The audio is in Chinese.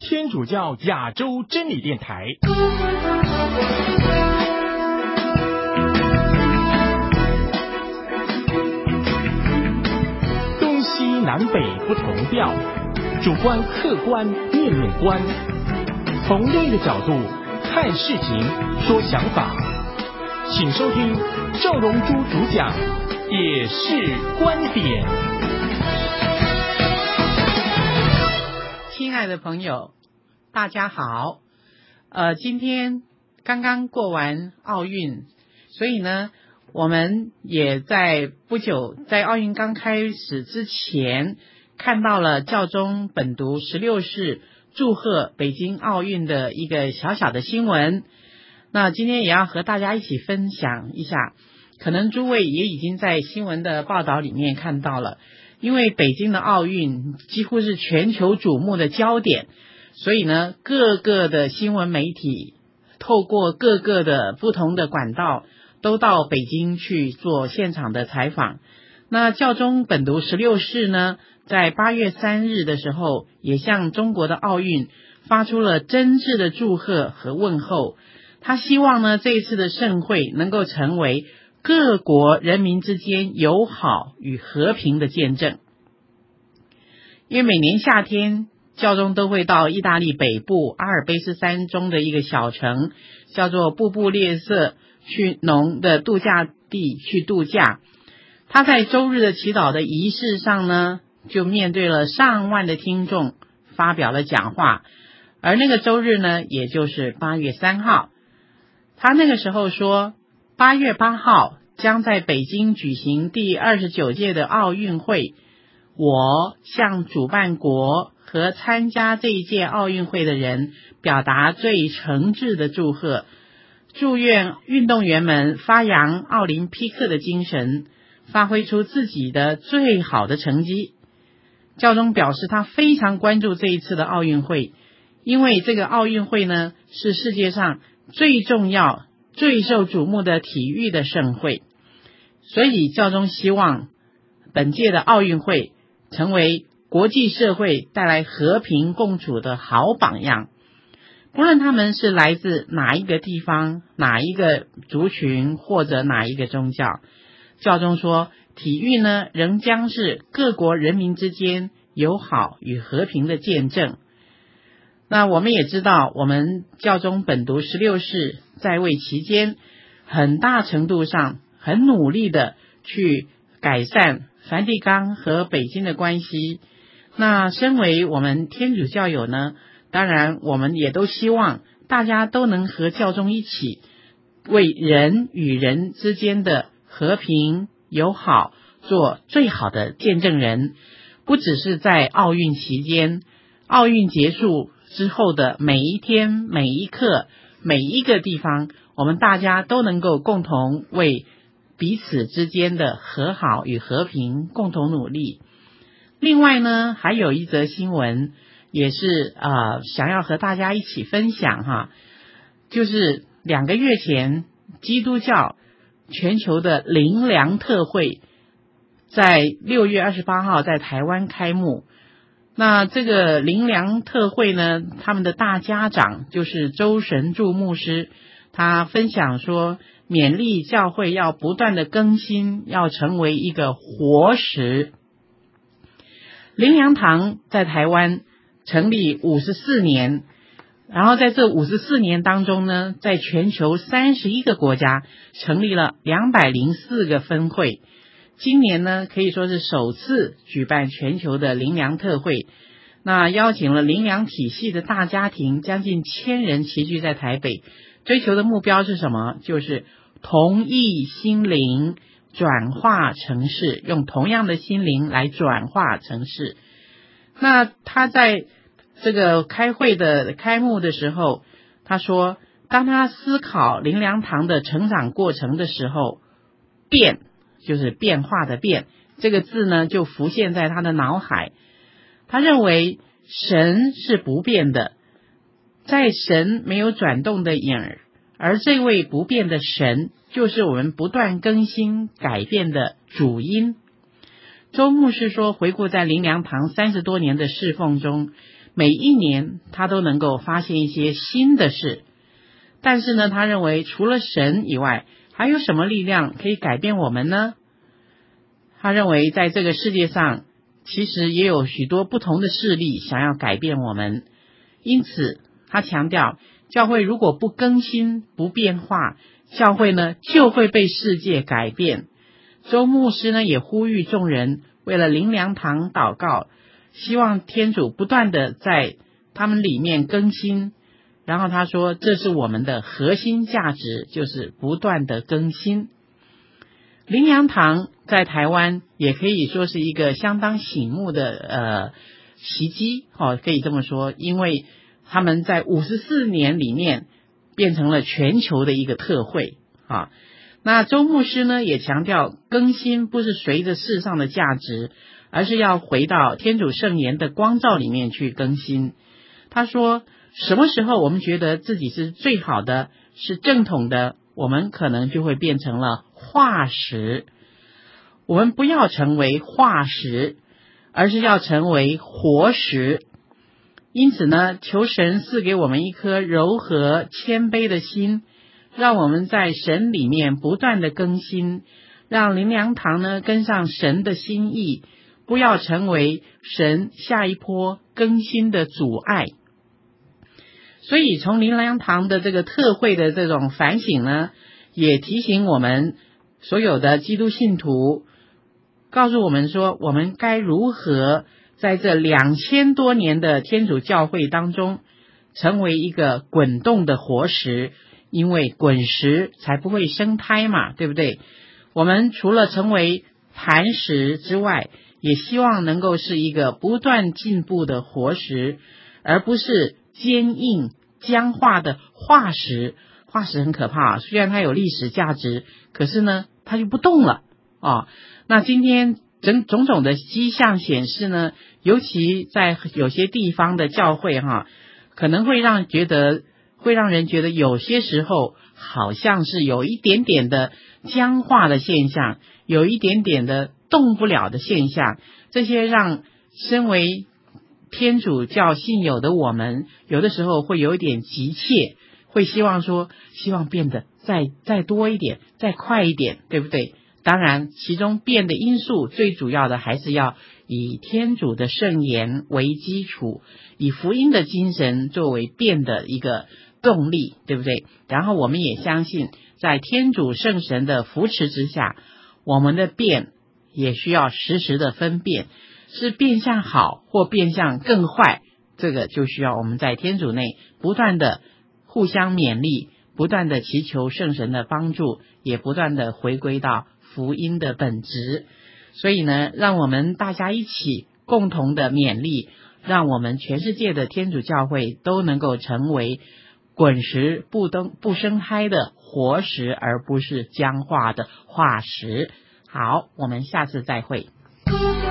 天主教亚洲真理电台。东西南北不同调，主观客观面面观，从另一个角度看事情说想法，请收听赵荣珠主讲，也是观点。 亲爱的朋友，大家好。今天刚刚过完奥运，所以呢，我们也在不久，在奥运刚开始之前，看到了教宗本笃16世祝贺北京奥运的一个小小的新闻。那今天也要和大家一起分享一下，可能诸位也已经在新闻的报道里面看到了。因为北京的奥运几乎是全球瞩目的焦点，所以呢，各个的新闻媒体透过各个的不同的管道，都到北京去做现场的采访。那教宗本笃16世呢，在8月3日的时候，也向中国的奥运发出了真挚的祝贺和问候。他希望呢，这一次的盛会能够成为各国人民之间友好与和平的见证。因为每年夏天，教宗都会到意大利北部阿尔卑斯山中的一个小城，叫做布布列瑟去农的度假地去度假。他在周日的祈祷的仪式上呢，就面对了上万的听众发表了讲话。而那个周日呢，也就是8月3号，他那个时候说，8月8号将在北京举行第29届的奥运会。我向主办国和参加这一届奥运会的人表达最诚挚的祝贺，祝愿运动员们发扬奥林匹克的精神，发挥出自己的最好的成绩。教宗表示他非常关注这一次的奥运会，因为这个奥运会呢，是世界上最重要最受瞩目的体育的盛会，所以教宗希望本届的奥运会成为国际社会带来和平共处的好榜样。不论他们是来自哪一个地方，哪一个族群，或者哪一个宗教，教宗说，体育呢，仍将是各国人民之间友好与和平的见证。那我们也知道，我们教宗本笃16世在位期间，很大程度上很努力的去改善梵蒂冈和北京的关系。那身为我们天主教友呢，当然我们也都希望大家都能和教宗一起，为人与人之间的和平友好做最好的见证人。不只是在奥运期间，奥运结束之后的每一天每一刻每一个地方，我们大家都能够共同为彼此之间的和好与和平共同努力。另外呢，还有一则新闻也是想要和大家一起分享哈，就是2个月前，基督教全球的灵粮特会在6月28号在台湾开幕。那这个灵粮特会呢，他们的大家长就是周神助牧师，他分享说，勉励教会要不断的更新，要成为一个活石。灵粮堂在台湾成立54年，然后在这54年当中呢，在全球31个国家成立了204个分会。今年呢，可以说是首次举办全球的灵粮特会，那邀请了灵粮体系的大家庭将近1000人齐聚在台北，追求的目标是什么？就是同一心灵转化城市，用同样的心灵来转化城市。那他在这个开会的开幕的时候，他说，当他思考灵粮堂的成长过程的时候，变就是变化的变，这个字呢就浮现在他的脑海。他认为神是不变的，在神没有转动的影儿，而这位不变的神就是我们不断更新改变的主因。周牧师说，回顾在灵粮堂30多年的侍奉中， 每一年他都能够发现一些新的事。但是呢，他认为除了神以外，还有什么力量可以改变我们呢？他认为在这个世界上其实也有许多不同的势力想要改变我们，因此他强调，教会如果不更新不变化，教会呢就会被世界改变。周牧师呢也呼吁众人为了灵粮堂祷告，希望天主不断的在他们里面更新。然后他说，这是我们的核心价值，就是不断的更新。灵粮堂在台湾也可以说是一个相当醒目的奇迹，可以这么说，因为他们在54年里面变成了全球的一个特会啊。那周牧师呢也强调，更新不是随着世上的价值，而是要回到天主圣言的光照里面去更新。他说，什么时候我们觉得自己是最好的，是正统的，我们可能就会变成了化石。我们不要成为化石，而是要成为活石。因此呢，求神赐给我们一颗柔和谦卑的心，让我们在神里面不断的更新，让灵粮堂呢跟上神的心意，不要成为神下一波更新的阻碍。所以从灵粮堂的这个特会的这种反省呢，也提醒我们所有的基督信徒，告诉我们说，我们该如何在这2000多年的天主教会当中成为一个滚动的活石，因为滚石才不会生胎嘛，对不对？我们除了成为磐石之外，也希望能够是一个不断进步的活石，而不是坚硬僵化的化石。化石很可怕，虽然它有历史价值，可是呢它就不动了那今天种种的迹象显示呢，尤其在有些地方的教会可能会让人觉得有些时候好像是有一点点的僵化的现象，有一点点的动不了的现象，这些让身为天主教信友的我们有的时候会有一点急切，会希望变得再多一点，再快一点，对不对？当然其中变的因素最主要的还是要以天主的圣言为基础，以福音的精神作为变的一个动力，对不对？然后我们也相信在天主圣神的扶持之下，我们的变也需要时时的分辨，是变向好或变向更坏，这个就需要我们在天主内不断的互相勉励，不断的祈求圣神的帮助，也不断的回归到福音的本质。所以呢，让我们大家一起共同的勉励，让我们全世界的天主教会都能够成为滚石不生胎的活石，而不是僵化的化石。好，我们下次再会。